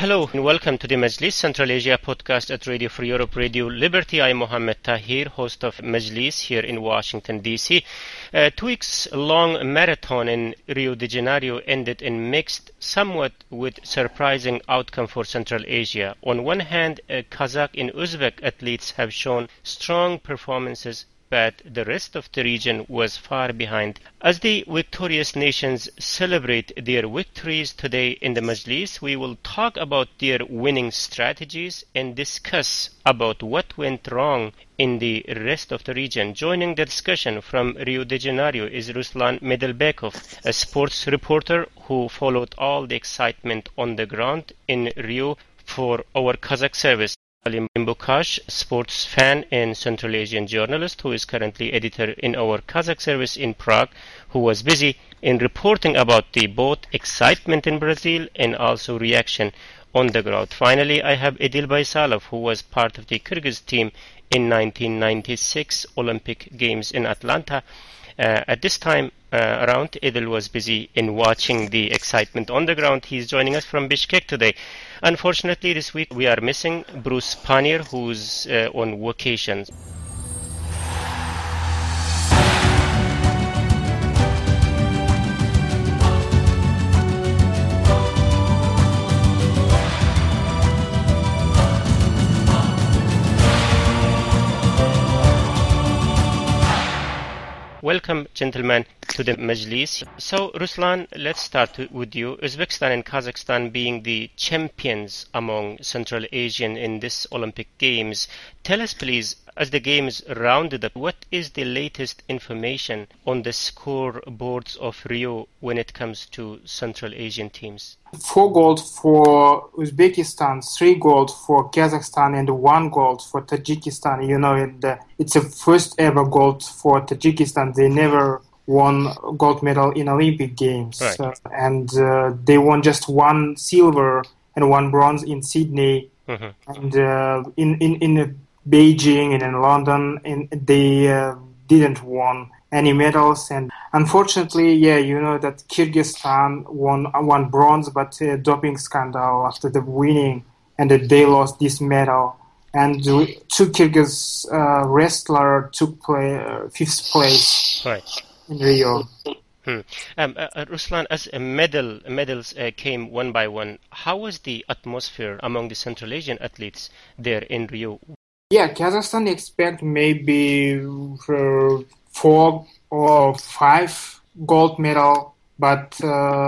Hello and welcome to the Majlis Central Asia podcast at Radio Free Europe, Radio Liberty. I'm Mohammed Tahir, host of Majlis here in Washington, D.C. 2 weeks long marathon in Rio de Janeiro ended in mixed, somewhat with surprising outcome for Central Asia. On one hand, Kazakh and Uzbek athletes have shown strong performances, but the rest of the region was far behind. As the victorious nations celebrate their victories today in the Majlis, we will talk about their winning strategies and discuss about what went wrong in the rest of the region. Joining the discussion from Rio de Janeiro is Ruslan Medilbekov, a sports reporter who followed all the excitement on the ground in Rio for our Kazakh service. Salim Bukash, sports fan and Central Asian journalist who is currently editor in our Kazakh service in Prague, who was busy in reporting about the both excitement in Brazil and also reaction on the ground. Finally, I have Edil Baysalov, who was part of the Kyrgyz team in 1996 Olympic Games in Atlanta. At this time around, Edil was busy in watching the excitement on the ground. He's joining us from Bishkek today. Unfortunately, this week we are missing Bruce Pannier, who's on vacation. Welcome, gentlemen, to the Majlis. So, Ruslan, let's start with you. Uzbekistan and Kazakhstan being the champions among Central Asian in this Olympic Games. Tell us, please, as the games rounded up, what is the latest information on the scoreboards of Rio when it comes to Central Asian teams? 4 gold for Uzbekistan, 3 gold for Kazakhstan, and 1 gold for Tajikistan. You know, it's a first ever gold for Tajikistan. They never won gold medal in Olympic Games. Right. And they won just 1 silver and 1 bronze in Sydney. Mm-hmm. And in Beijing and in London, and they didn't won any medals. And unfortunately, you know that Kyrgyzstan won 1 bronze, but a doping scandal after the winning, and that they lost this medal. And 2 Kyrgyz wrestlers took 5th place, Right. in Rio. Ruslan, as medals came one by one, how was the atmosphere among the Central Asian athletes there in Rio? Yeah, Kazakhstan expect maybe 4 or 5 gold medal, but 2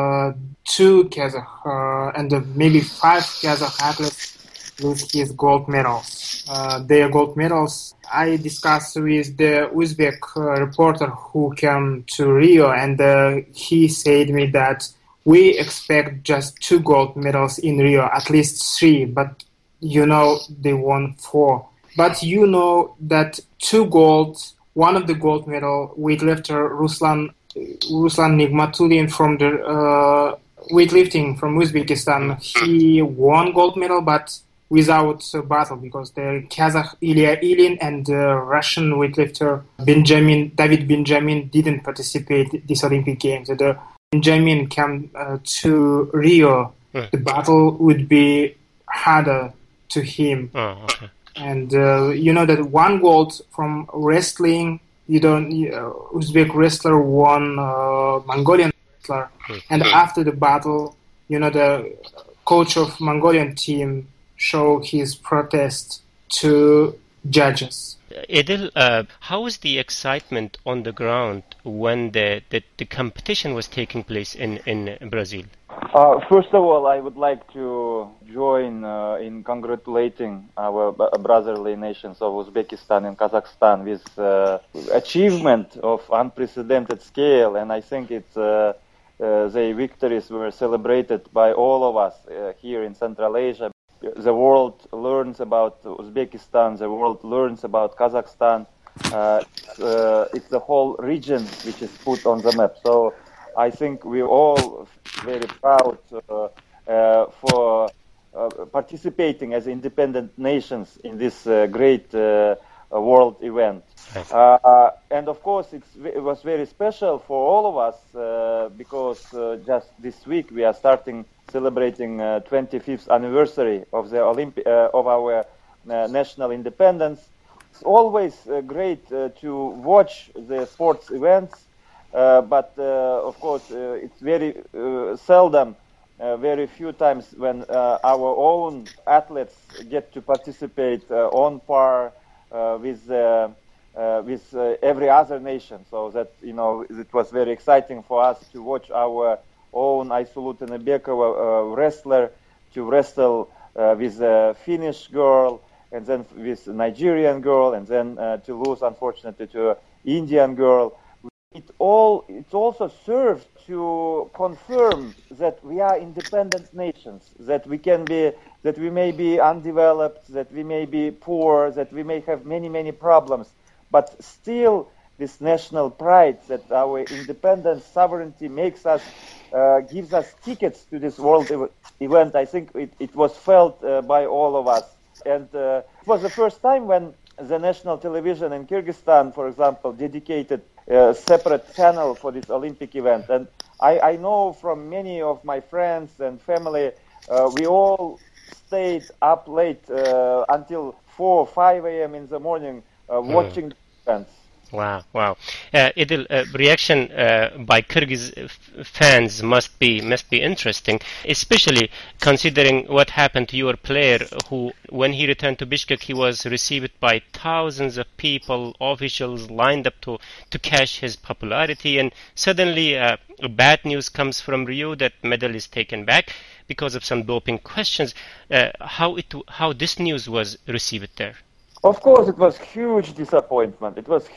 Kazakh and maybe 5 Kazakh athletes lose his gold medals. Their gold medals, I discussed with the Uzbek reporter who came to Rio, and he said me that we expect just 2 gold medals in Rio, at least 3, but you know they won 4. But you know that 2 golds, one of the gold medal weightlifter Ruslan Nigmatulin from the weightlifting from Uzbekistan, he won gold medal, but without battle, because the Kazakh Ilya Ilin and Russian weightlifter David Benjamin didn't participate in this Olympic Games. The Benjamin came to Rio. The battle would be harder to him. Oh, okay. And you know that 1 gold from wrestling, Uzbek wrestler won Mongolian wrestler. And after the battle, you know, the coach of Mongolian team show his protest to judges. Edil, how was the excitement on the ground when the competition was taking place in Brazil? First of all, I would like to join in congratulating our brotherly nations of Uzbekistan and Kazakhstan with achievement of unprecedented scale, and I think their victories were celebrated by all of us here in Central Asia. The world learns about Uzbekistan, the world learns about Kazakhstan. It's the whole region which is put on the map. So I think we're all very proud for participating as independent nations in this great world event. And of course, it was very special for all of us because just this week we are celebrating 25th anniversary of the of our national independence. It's always great to watch the sports events, but of course it's very seldom, very few times when our own athletes get to participate on par with every other nation. So that, it was very exciting for us to watch our own Aysu Tenebekova wrestler to wrestle with a Finnish girl, and then with a Nigerian girl, and then to lose, unfortunately, to an Indian girl. It also served to confirm that we are independent nations, that we may be undeveloped, that we may be poor, that we may have many, many problems, but still this national pride that our independence, sovereignty gives us tickets to this world event. I think it was felt by all of us. And it was the first time when the national television in Kyrgyzstan, for example, dedicated a separate channel for this Olympic event. And I know from many of my friends and family, we all stayed up late until 4 or 5 a.m. in the morning watching the events. Wow. Idil, reaction by Kyrgyz fans must be interesting, especially considering what happened to your player who, when he returned to Bishkek, he was received by thousands of people, officials lined up to catch his popularity, and suddenly bad news comes from Rio that medal is taken back because of some doping questions. How this news was received there? Of course, it was huge disappointment.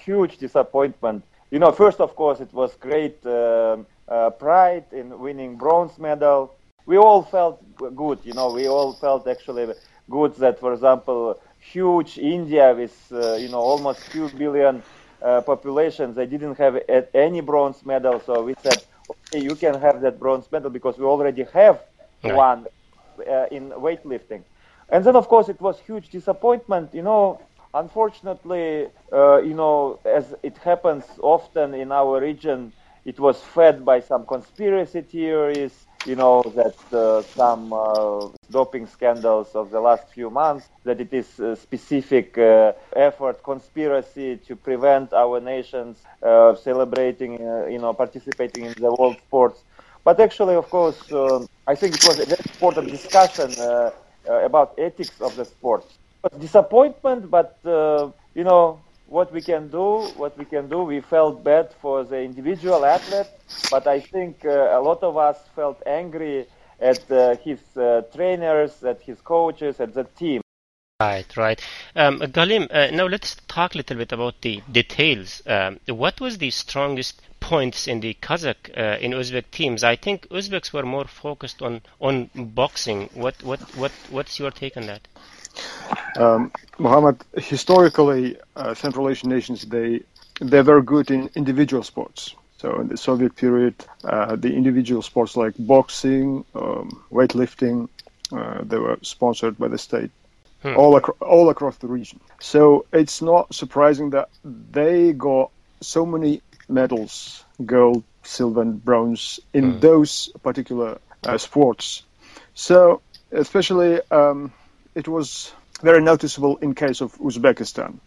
First, of course, it was great pride in winning bronze medal. We all felt good, we all felt actually good that, for example, huge India with, almost 2 billion population, they didn't have any bronze medal. So we said, okay, you can have that bronze medal because we already have one in weightlifting. And then, of course, it was huge disappointment. Unfortunately, as it happens often in our region, it was fed by some conspiracy theories, that some doping scandals of the last few months, that it is a specific effort, conspiracy to prevent our nations celebrating, participating in the world sports. But actually, of course, I think it was a very important discussion about ethics of the sport. It was disappointment, but what we can do. We felt bad for the individual athlete, but I think a lot of us felt angry at his trainers, at his coaches, at the team. Right. Galim, now let's talk a little bit about the details. What was the strongest points in the Kazakh in Uzbek teams? I think Uzbeks were more focused on boxing. What's your take on that? Mohammed, historically, Central Asian nations, they're very good in individual sports. So in the Soviet period, the individual sports like boxing, weightlifting, they were sponsored by the state. All across the region. So it's not surprising that they got so many medals, gold, silver, and bronze in those particular sports. So especially it was very noticeable in case of Uzbekistan.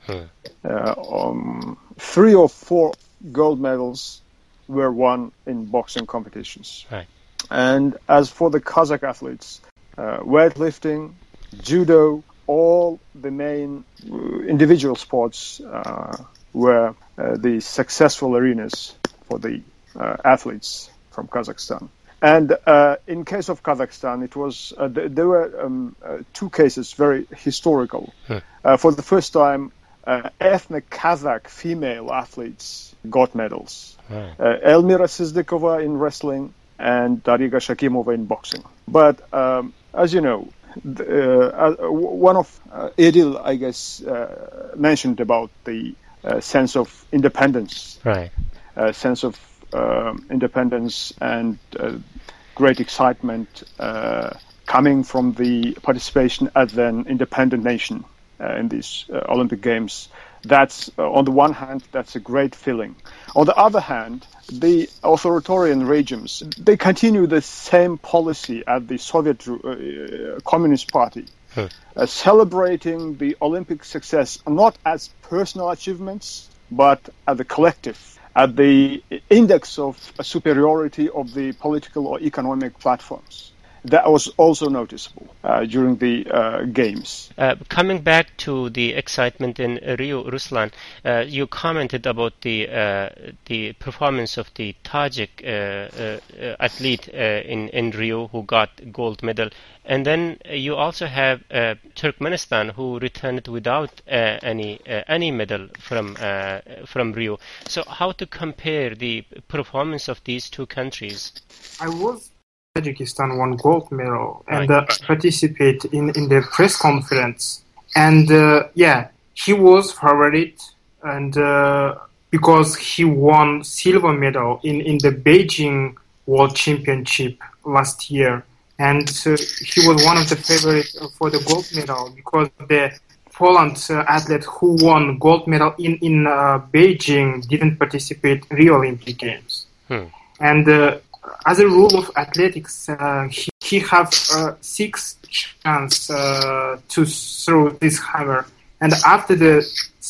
3 or 4 gold medals were won in boxing competitions. Right. And as for the Kazakh athletes, weightlifting, judo, all the main individual sports were the successful arenas for the athletes from Kazakhstan. And in case of Kazakhstan, it was there were 2 cases very historical. For the first time, ethnic Kazakh female athletes got medals. Elmira Sizdikova in wrestling and Dariga Shakimova in boxing. But as you know, one of Idil, I guess, mentioned about the sense of independence, right? Sense of independence and great excitement coming from the participation as an independent nation in these Olympic Games. That's on the one hand, that's a great feeling. On the other hand, the authoritarian regimes, they continue the same policy as the Soviet Communist Party, celebrating the Olympic success not as personal achievements, but as a collective, at the index of superiority of the political or economic platforms. That was also noticeable during the Games. Coming back to the excitement in Rio, Ruslan, you commented about the performance of the Tajik athlete in Rio who got gold medal, and then you also have Turkmenistan who returned without any medal from Rio. So, how to compare the performance of these two countries? Tajikistan won gold medal and participate in the press conference. And he was favorite, and because he won silver medal in the Beijing World Championship last year. And he was one of the favorites for the gold medal because the Poland athlete who won gold medal in Beijing didn't participate in Rio Olympic Games. And as a rule of athletics, he have 6 chances to throw this hammer. And after the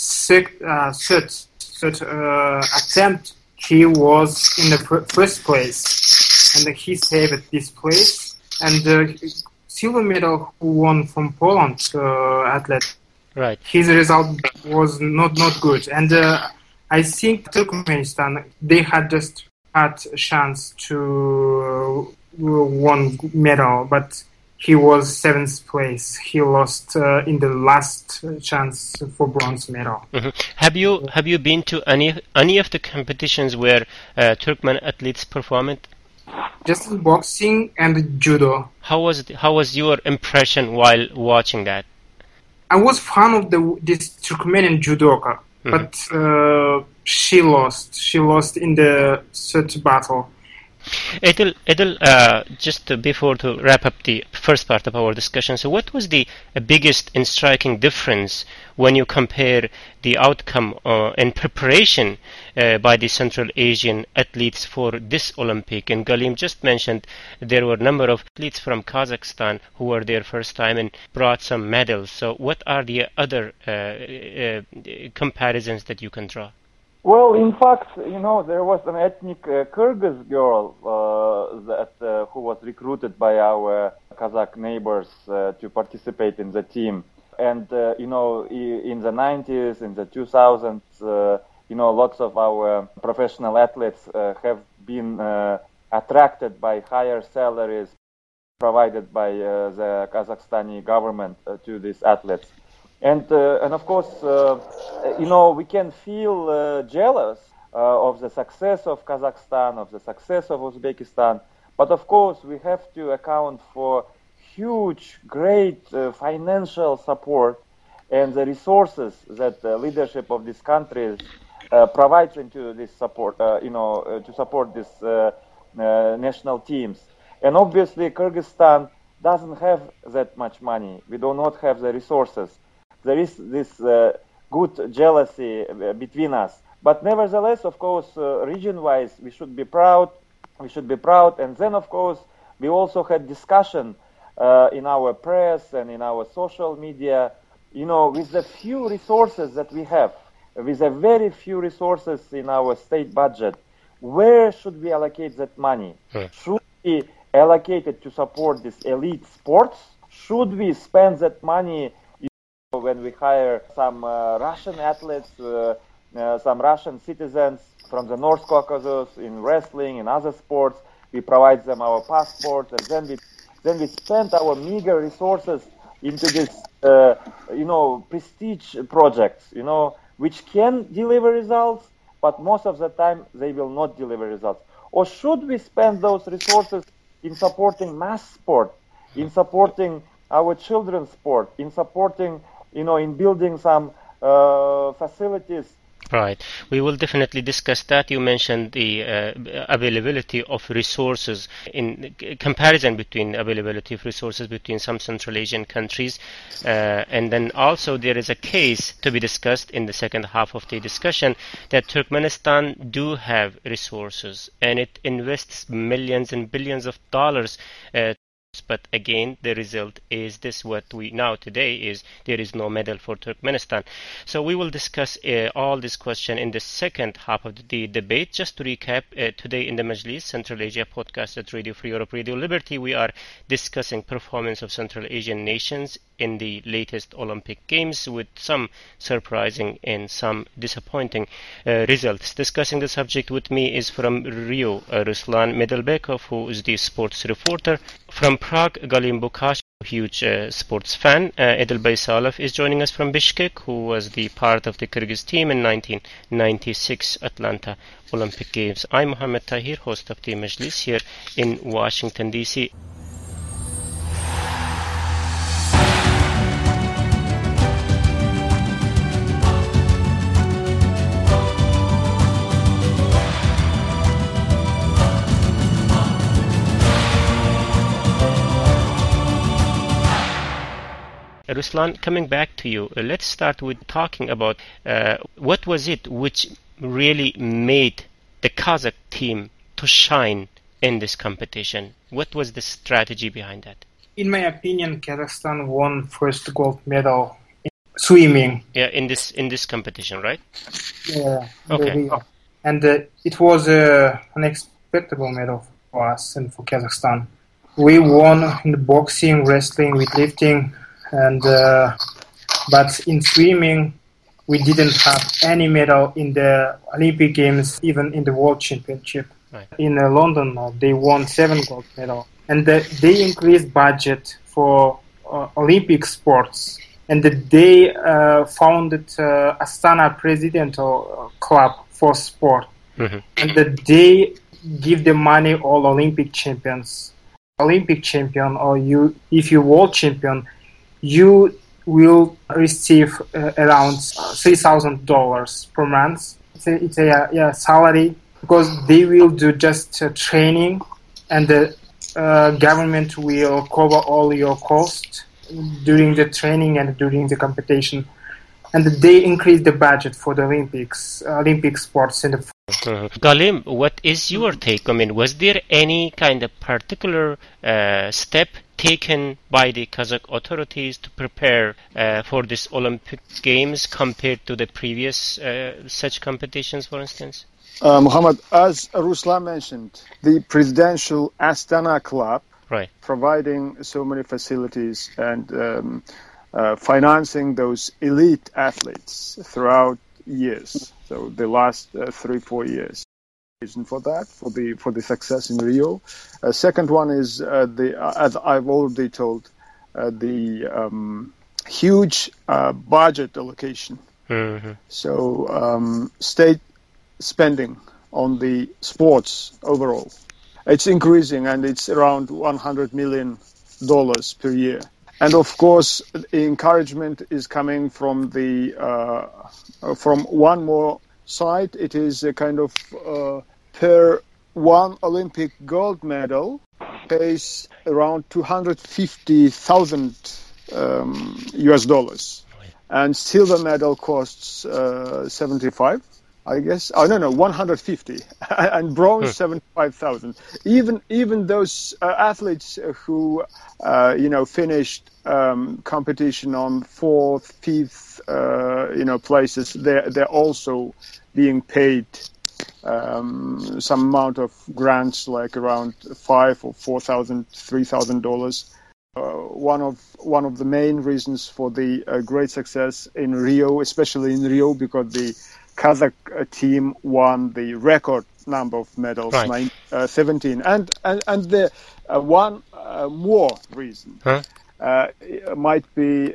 third attempt, he was in the first place, and he saved this place. And the silver medal who won from Poland athlete, his result was not good. And I think Turkmenistan, they had a chance to won medal, but he was 7th place. He lost in the last chance for bronze medal. Have you been to any of the competitions where Turkmen athletes performed? Just in boxing and judo. How was your impression while watching that? I was fan of this Turkmenian judoka, but she lost. She lost in the third battle. Edil, just before to wrap up the first part of our discussion, so what was the biggest and striking difference when you compare the outcome and preparation by the Central Asian athletes for this Olympic? And Galim just mentioned there were a number of athletes from Kazakhstan who were there first time and brought some medals. So what are the other comparisons that you can draw? Well, in fact, there was an ethnic Kyrgyz girl who was recruited by our Kazakh neighbors to participate in the team. And, in the 90s, in the 2000s, lots of our professional athletes have been attracted by higher salaries provided by the Kazakhstani government to these athletes. And of course, we can feel jealous of the success of Kazakhstan, of the success of Uzbekistan. But of course, we have to account for huge, great financial support and the resources that the leadership of these countries provides into this support, to support these national teams. And obviously, Kyrgyzstan doesn't have that much money. We do not have the resources. There is this good jealousy between us. But nevertheless, of course, region-wise, we should be proud. And then, of course, we also had discussion in our press and in our social media, with the few resources that we have, with the very few resources in our state budget, where should we allocate that money? Should we allocate it to support this elite sports? Should we spend that money when we hire some Russian athletes, some Russian citizens from the North Caucasus in wrestling and other sports? We provide them our passports, and then we spend our meager resources into this, prestige projects, which can deliver results, but most of the time they will not deliver results. Or should we spend those resources in supporting mass sport, in supporting our children's sport, in supporting, in building some facilities Right. We will definitely discuss that. You mentioned the availability of resources in comparison between availability of resources between some Central Asian countries. And then also there is a case to be discussed in the second half of the discussion that Turkmenistan do have resources and it invests millions and billions of dollars but again, the result is this: what we know today is there is no medal for Turkmenistan. So we will discuss all this question in the second half of the debate. Just to recap, today in the Majlis Central Asia podcast at Radio Free Europe, Radio Liberty, we are discussing performance of Central Asian nations in the latest Olympic Games with some surprising and some disappointing results. Discussing the subject with me is from Rio, Ruslan Medalbekov, who is the sports reporter. From Prague, Galim Bukash, huge sports fan. Edelbey Salov is joining us from Bishkek, who was the part of the Kyrgyz team in 1996 Atlanta Olympic Games. I'm Mohammed Tahir, host of the Majlis here in Washington, D.C. Ruslan, coming back to you, let's start with talking about what was it which really made the Kazakh team to shine in this competition? What was the strategy behind that? In my opinion, Kazakhstan won first gold medal in swimming. Yeah, in this competition, right? Yeah. Okay. And it was an unexpected medal for us and for Kazakhstan. We won in the boxing, wrestling, weightlifting. And but in swimming, we didn't have any medal in the Olympic Games, even in the World Championship. Right. In London, they won 7 gold medals. And they increased budget for Olympic sports. And they founded Astana Presidential Club for sport. Mm-hmm. And they give the money all Olympic champions. Olympic champion, or if you're world champion, you will receive around $3,000 per month. It's a salary, because they will do just training, and the government will cover all your costs during the training and during the competition. And they increase the budget for the Olympic sports. Galim, what is your take? I mean, was there any kind of particular step taken by the Kazakh authorities to prepare for this Olympic Games compared to the previous such competitions, for instance? Muhammad, as Ruslan mentioned, the Presidential Astana Club, right, providing so many facilities and financing those elite athletes throughout years. So the last 3-4 years. Reason for that, for the success in Rio. Second one is as I've already told, the huge budget allocation. Mm-hmm. So state spending on the sports overall, it's increasing, and it's around $100 million per year. And of course, encouragement is coming from from one more side. It is a kind of per one Olympic gold medal pays around $250,000 US, and silver medal costs 75. I guess. Oh no, 150, and bronze 75,000. Even those athletes who finished competition on 4th, 5th, places, they're also being paid some amount of grants, like around $5,000 or $4,000, $3,000. One of the main reasons for the great success in Rio, especially in Rio, because the Kazakh team won the record number of medals, right. 17. And the one more reason might be,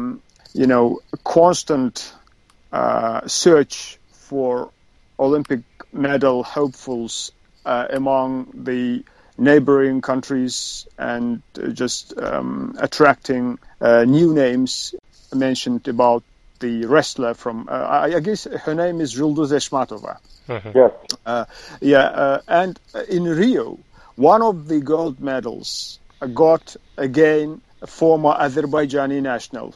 constant search for Olympic medal hopefuls among the neighboring countries, and just attracting new names. I mentioned about the wrestler from, I guess her name is Yulduz Eshmatova. Yes. And in Rio, one of the gold medals got again a former Azerbaijani national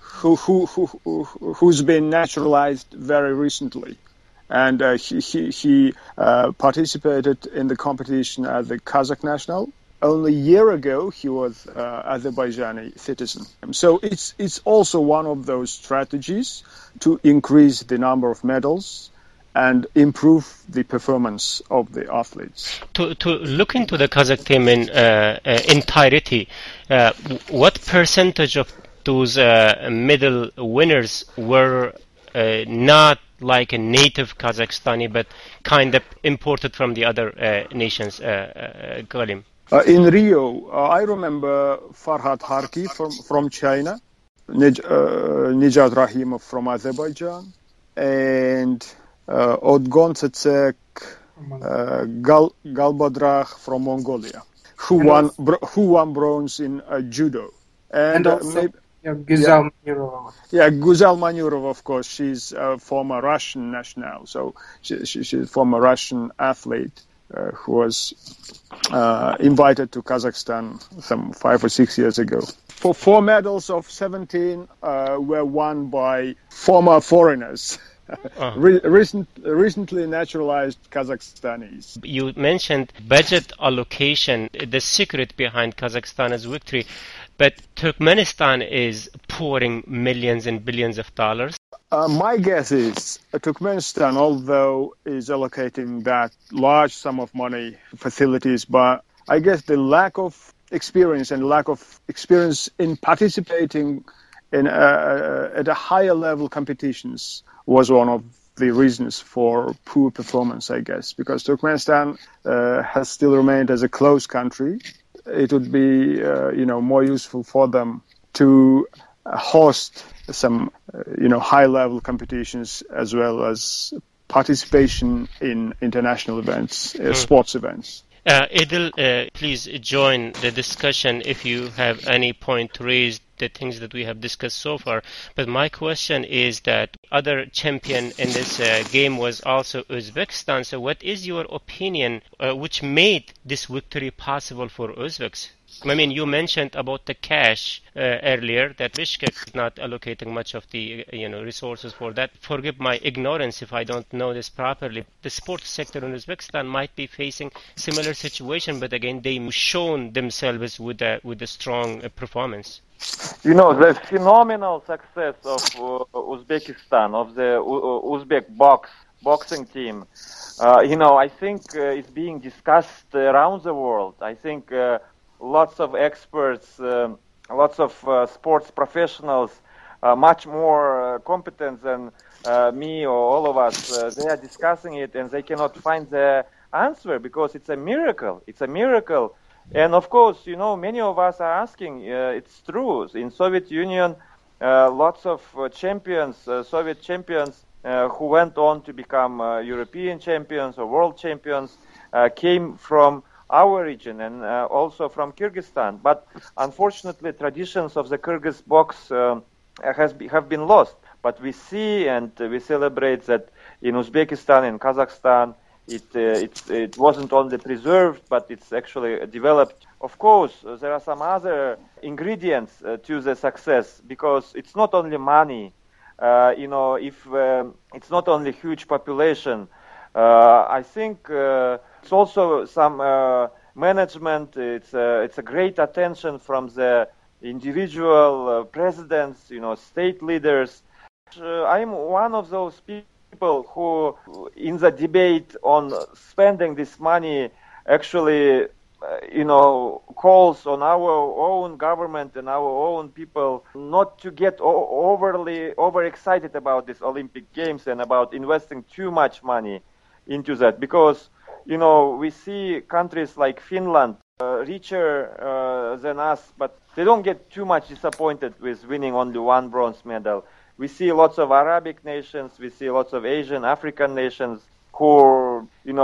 who's been naturalized very recently. And he participated in the competition as a Kazakh national. Only a year ago, he was Azerbaijani citizen. So it's also one of those strategies to increase the number of medals and improve the performance of the athletes. To look into the Kazakh team in entirety, what percentage of those medal winners were not like a native Kazakhstani, but kind of imported from the other nations, Kalim? In Rio, I remember Farhad Harki from China, Nijat Rahimov from Azerbaijan, and Odgon Tsetsek Galbadrag from Mongolia, who won bronze in judo. And also Guzel Manurova. Guzel Manurova, of course, she's a former Russian national, so she's a former Russian athlete who was invited to Kazakhstan some 5 or 6 years ago. For 4 medals of 17 were won by former foreigners. Recently naturalized Kazakhstanis. You mentioned budget allocation, the secret behind Kazakhstan's victory, but Turkmenistan is pouring millions and billions of dollars. My guess is Turkmenistan, although is allocating that large sum of money facilities, but I guess the lack of experience in participating in at a higher level competitions was one of the reasons for poor performance, I guess, because Turkmenistan has still remained as a closed country. It would be, more useful for them to host some, high-level competitions as well as participation in international events, sports events. Edil, please join the discussion if you have any point to raise the things that we have discussed so far. But my question is that other champion in this game was also Uzbekistan. So what is your opinion which made this victory possible for Uzbeks? I mean, you mentioned about the cash earlier, that Bishkek is not allocating much of the resources for that. Forgive my ignorance if I don't know this properly. The sports sector in Uzbekistan might be facing similar situation, but again, they've shown themselves with a strong performance. The phenomenal success of Uzbekistan, of the Uzbek boxing team, I think it's being discussed around the world. I think lots of experts, lots of sports professionals, much more competent than me or all of us, they are discussing it and they cannot find the answer because it's a miracle. It's a miracle. And of course, many of us are asking, it's true. In Soviet Union, lots of champions, Soviet champions who went on to become European champions or world champions came from our region and also from Kyrgyzstan. But unfortunately, traditions of the Kyrgyz box have been lost. But we see and we celebrate that in Uzbekistan and Kazakhstan, it wasn't only preserved, but it's actually developed. Of course, there are some other ingredients to the success because it's not only money. If it's not only huge population, I think it's also some management. It's a great attention from the individual presidents, state leaders. I'm one of those people who, in the debate on spending this money, actually, calls on our own government and our own people not to get overexcited about these Olympic Games and about investing too much money into that. Because, we see countries like Finland richer than us, but they don't get too much disappointed with winning only one bronze medal. We see lots of Arabic nations, we see lots of Asian, African nations who,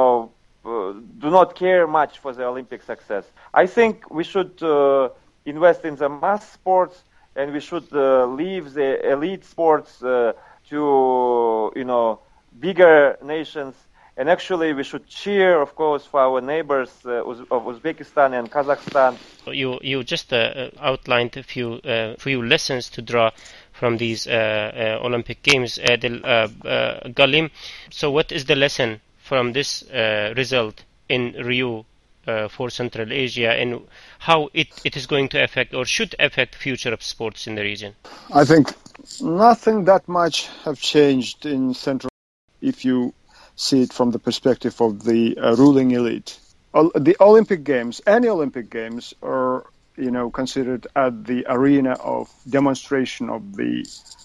do not care much for the Olympic success. I think we should invest in the mass sports and we should leave the elite sports to bigger nations. And actually, we should cheer, of course, for our neighbors of Uzbekistan and Kazakhstan. You just outlined a few lessons to draw from these Olympic Games, Galim. So, what is the lesson from this result in Rio for Central Asia, and how it is going to affect or should affect the future of sports in the region? I think nothing that much have changed in Central Asia if you see it from the perspective of the ruling elite. The Olympic Games, any Olympic Games, are considered at the arena of demonstration of the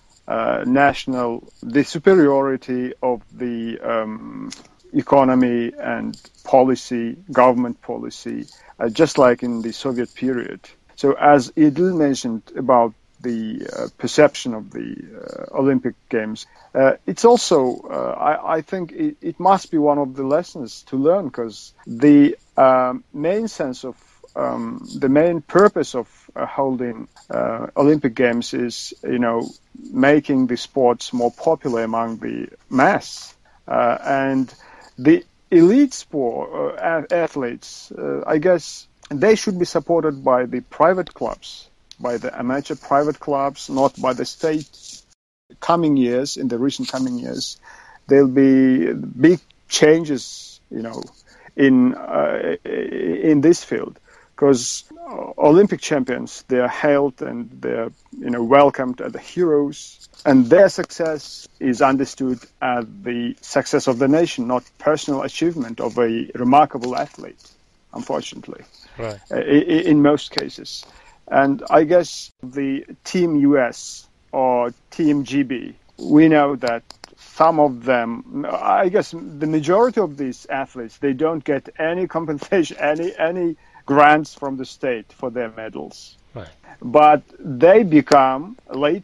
the superiority of the economy and policy, government policy, just like in the Soviet period. So as Idil mentioned about the perception of the Olympic Games, it's also, I think it must be one of the lessons to learn, because the main sense of, the main purpose of holding Olympic Games is, making the sports more popular among the mass. And the elite sport athletes, I guess, they should be supported by the private clubs, by the amateur private clubs, not by the state. In the recent coming years, there'll be big changes, in this field, because Olympic champions, they are hailed and they're, welcomed as the heroes, and their success is understood as the success of the nation, not personal achievement of a remarkable athlete, unfortunately, right. In most cases. And I guess the Team US or Team GB, we know that some of them, I guess the majority of these athletes, they don't get any compensation, any grants from the state for their medals. Right. But they become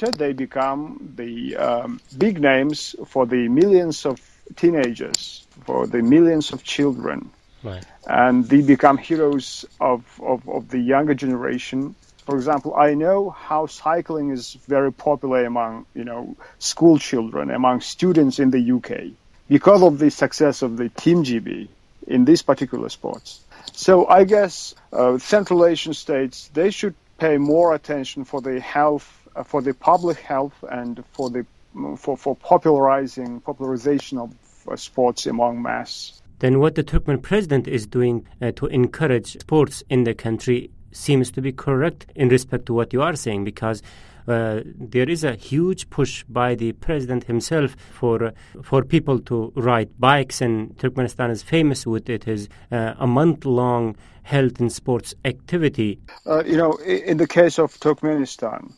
the big names for the millions of teenagers, for the millions of children. Right. And they become heroes of the younger generation. For example, I know how cycling is very popular among, school children, among students in the UK, because of the success of the Team GB in these particular sports. So I guess Central Asian states, they should pay more attention for the health, for the public health, and for popularization of sports among mass. Then what the Turkmen president is doing to encourage sports in the country seems to be correct in respect to what you are saying, because there is a huge push by the president himself for people to ride bikes, and Turkmenistan is famous with it is a month-long health and sports activity. In the case of Turkmenistan,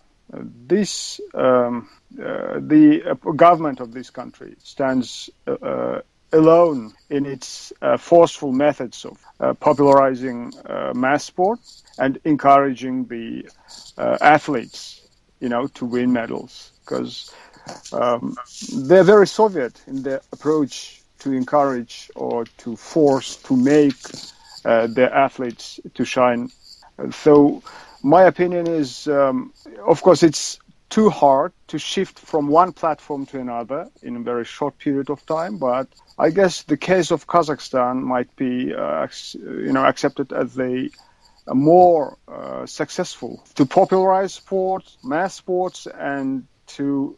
the government of this country stands alone in its forceful methods of popularizing mass sport and encouraging the athletes, to win medals, because they're very Soviet in their approach to encourage or to force to make their athletes to shine. So my opinion is, of course, it's too hard to shift from one platform to another in a very short period of time, but I guess the case of Kazakhstan might be, accepted as a more successful to popularize sports, mass sports, and to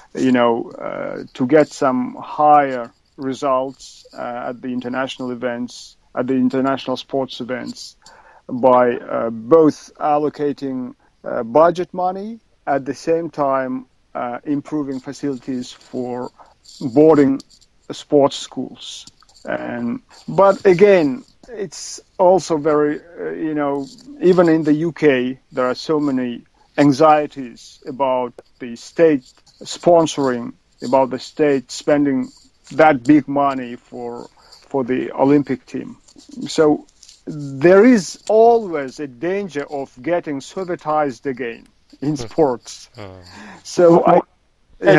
get some higher results at the international events, at the international sports events, by both allocating budget money, at the same time improving facilities for boarding sports schools. But again, it's also very, even in the UK, there are so many anxieties about the state sponsoring, about the state spending that big money for the Olympic team. So there is always a danger of getting Sovietized again in sports. So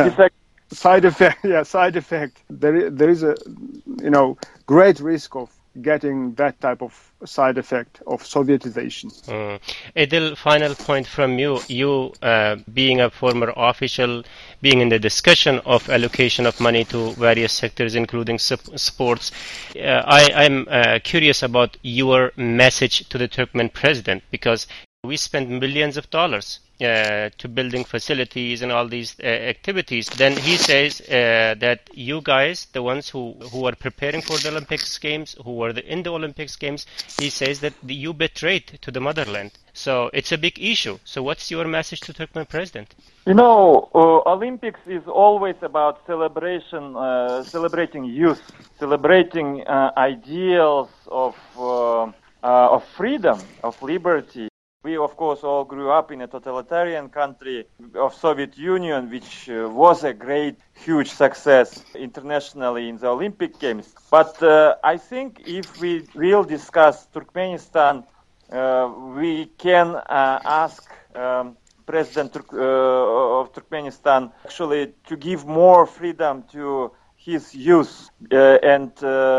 side effect. There is a great risk of getting that type of side effect of Sovietization. Adil, final point from you. You, being a former official, being in the discussion of allocation of money to various sectors, including sports, I'm curious about your message to the Turkmen president, because we spend millions of dollars to building facilities and all these activities. Then he says that you guys, the ones who are preparing for the Olympics Games, who were in the Olympics Games, he says that you betrayed to the motherland. So it's a big issue. So what's your message to Turkmen president? Olympics is always about celebrating youth, celebrating ideals of freedom, of liberty. We, of course, all grew up in a totalitarian country of Soviet Union, which was a great, huge success internationally in the Olympic Games. But I think if we will discuss Turkmenistan, we can ask President of Turkmenistan actually to give more freedom to his youth, and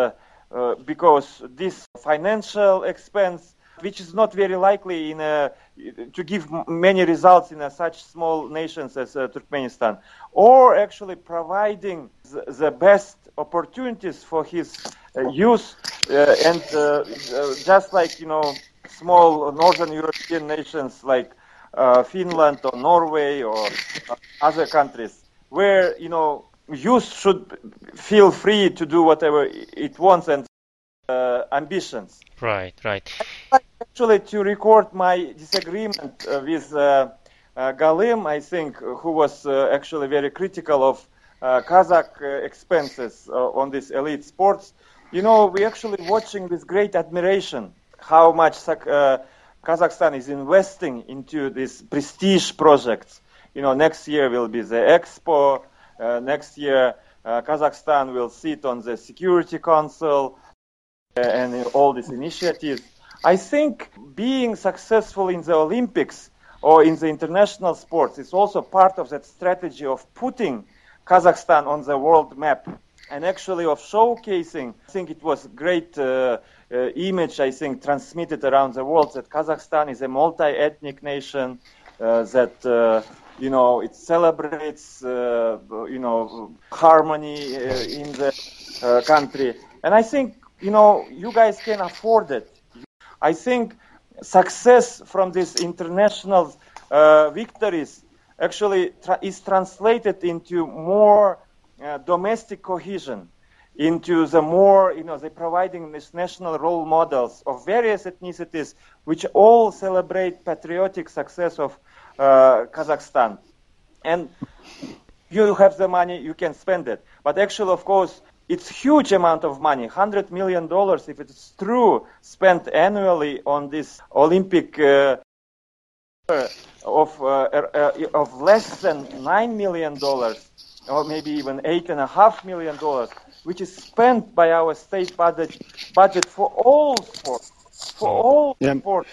because this financial expense, which is not very likely to give many results in such small nations as Turkmenistan, or actually providing the best opportunities for his youth, and just like small northern European nations like Finland or Norway or other countries, where youth should feel free to do whatever it wants and ambitions. Right. I'd like actually to record my disagreement with Galim, I think, who was actually very critical of Kazakh expenses on these elite sports. We're actually watching with great admiration how much Kazakhstan is investing into these prestige projects. Next year will be the Expo. Next year, Kazakhstan will sit on the Security Council and all these initiatives. I think being successful in the Olympics or in the international sports is also part of that strategy of putting Kazakhstan on the world map and actually of showcasing. I think it was great image, transmitted around the world that Kazakhstan is a multi-ethnic nation, that it celebrates harmony in the country. And I think you guys can afford it. I think success from these international victories actually is translated into more domestic cohesion, into the more, they're providing these national role models of various ethnicities, which all celebrate patriotic success of Kazakhstan. And you have the money, you can spend it. But actually, of course, it's huge amount of money, $100 million, if it's true, spent annually on this Olympic of less than $9 million, or maybe even $8.5 million, which is spent by our state budget for all sports, sports.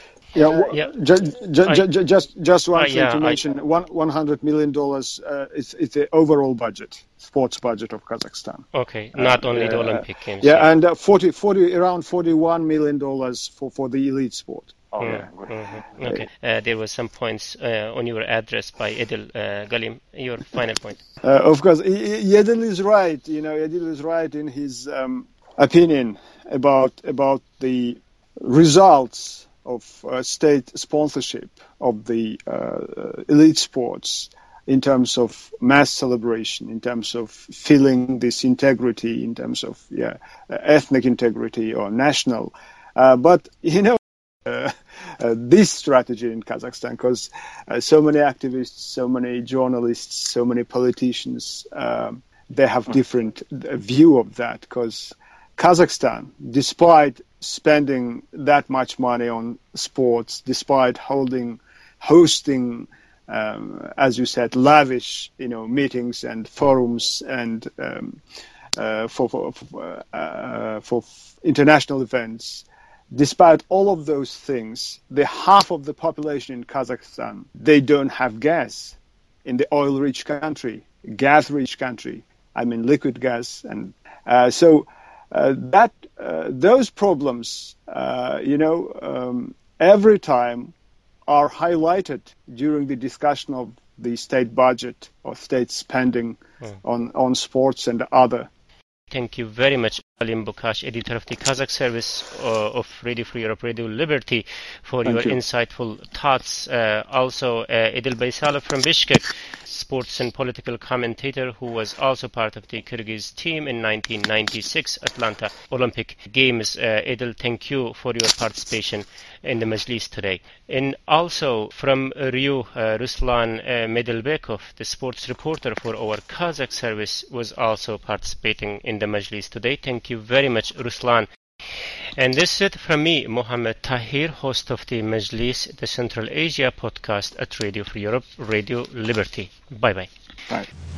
Just one thing to mention: $100 million is the overall budget, sports budget of Kazakhstan. Okay, not only the Olympic Games. And around $41 million for the elite sport. Okay. There were some points on your address by Adil. Galim, your final point. Of course, Adil is right. Adil is right in his opinion about the results of state sponsorship of the elite sports in terms of mass celebration, in terms of feeling this integrity, in terms of ethnic integrity or national. But this strategy in Kazakhstan, because so many activists, so many journalists, so many politicians, they have different view of that, because Kazakhstan, despite spending that much money on sports, despite hosting, as you said, lavish, meetings and forums and for international events, despite all of those things, the half of the population in Kazakhstan, they don't have gas in the oil-rich country, gas-rich country. I mean, liquid gas, and so those problems, every time are highlighted during the discussion of the state budget or state spending on sports and other. Thank you very much, Alim Bukash, editor of the Kazakh service of Radio Free Europe, Radio Liberty, for your insightful thoughts. Also, Edil Baysalov from Bishkek, sports and political commentator who was also part of the Kyrgyz team in 1996 Atlanta Olympic Games. Edil, thank you for your participation in the Majlis today. And also from Rio, Ruslan Medilbekov, the sports reporter for our Kazakh service, was also participating in the Majlis today. Thank you very much, Ruslan. And this is it from me, Mohammed Tahir, host of the Majlis, the Central Asia podcast at Radio Free Europe, Radio Liberty. Bye-bye. Bye.